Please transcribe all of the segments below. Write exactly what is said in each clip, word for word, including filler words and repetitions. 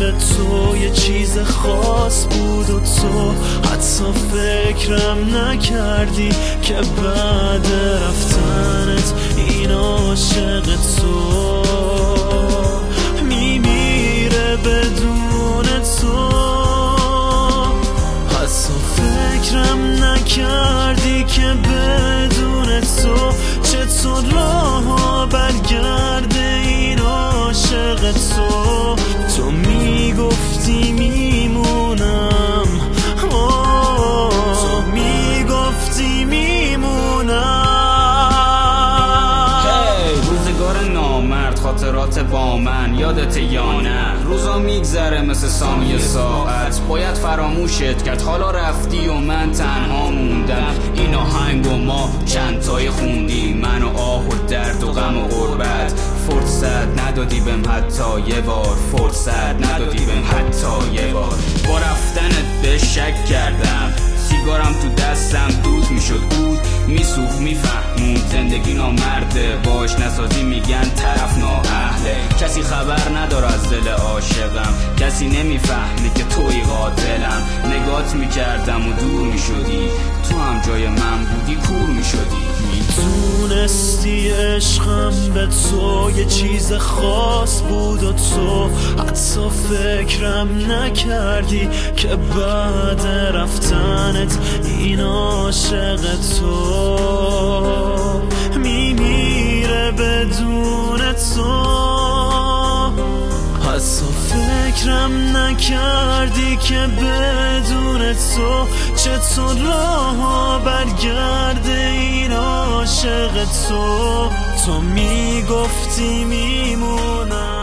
به تو یه چیز خاص بود و تو حتی فکرم نکردی که بعد رفتنت این عاشق تو میمیره بدون تو. حتی فکرم نکردی که بدون تو چطور راه برگرده این عاشق تو. تو میگفتی میمونم، تو میگفتی میمونم. روزگار نامرد خاطرات با من یادت یا نه؟ روزا میگذره مثل ثانیه ساعت، باید فراموشت کرد حالا رفتی و من تنها موندم. این آهنگ و ما چند تای خوندی، من و آه و درد و غم و غربت. فرصت ندادی بهم حتی یه بار، فرصت ندادی بهم حتی یه بار. با رفتنت به شک کردم، سیگارم تو دستم دود میشد، بود میسوخت میفهمون زندگی نامرده، باش نسازی میگن طرف نااهله. کسی خبر نداره از دل عاشقم، کسی نمیفهمه که توی قاتلم. نگات میکردم و دور میشدی، تو هم جای من بودی کور میشدی. میدونستی عشقم به تو یه چیز خاص بود و تو حتی فکرم نکردی که بعد رفتنت این عاشق تو میمیره بدون تو. حتی فکرم نکردی که بدون تو چطور راه برگرده این عاشق تو. تو میگفتی میمونم،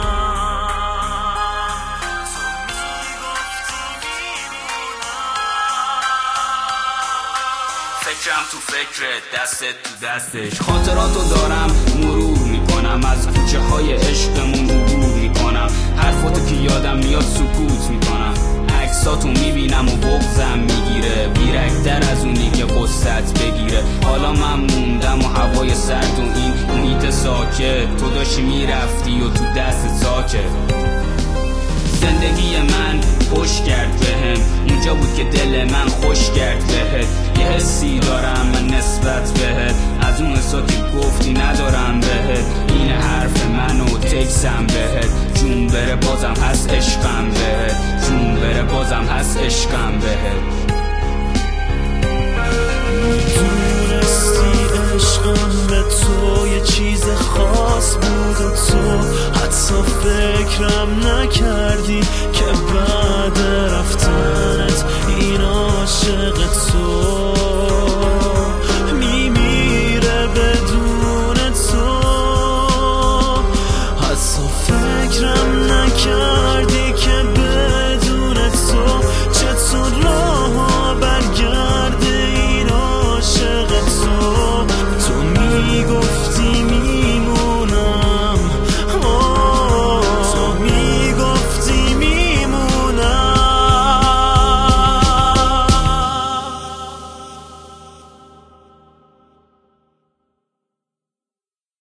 فکرم تو فکرت، دستت تو دستش. خاطراتو دارم مرور میکنم، از کوچه های عشقمون عبور میکنم. حرفاتو که یادم میاد سکوت میکنم، عکساتو میبینم و بغضم میگیره. بیرکتر از اونی که قصت بگیره. حالا من موندم و هوای سرد و این محیط ساکت، تو داشتی میرفتی و تو دست ساکت. زندگی من خوش کرد بهم، اونجا بود که دل من خوش کرد بهت. یه حسی دارم من نسبت بهت، از اون حسا که گفتی ندارم بهت. این حرف منو تکسم بهت، جون بره بازم هست عشقم بهت، جون بره بازم هست عشقم بهت. میدونستی عشقم به تو یه چیز خاص بود و تو حتی فکرم نکردی که بعد رفتنت این عاشق تو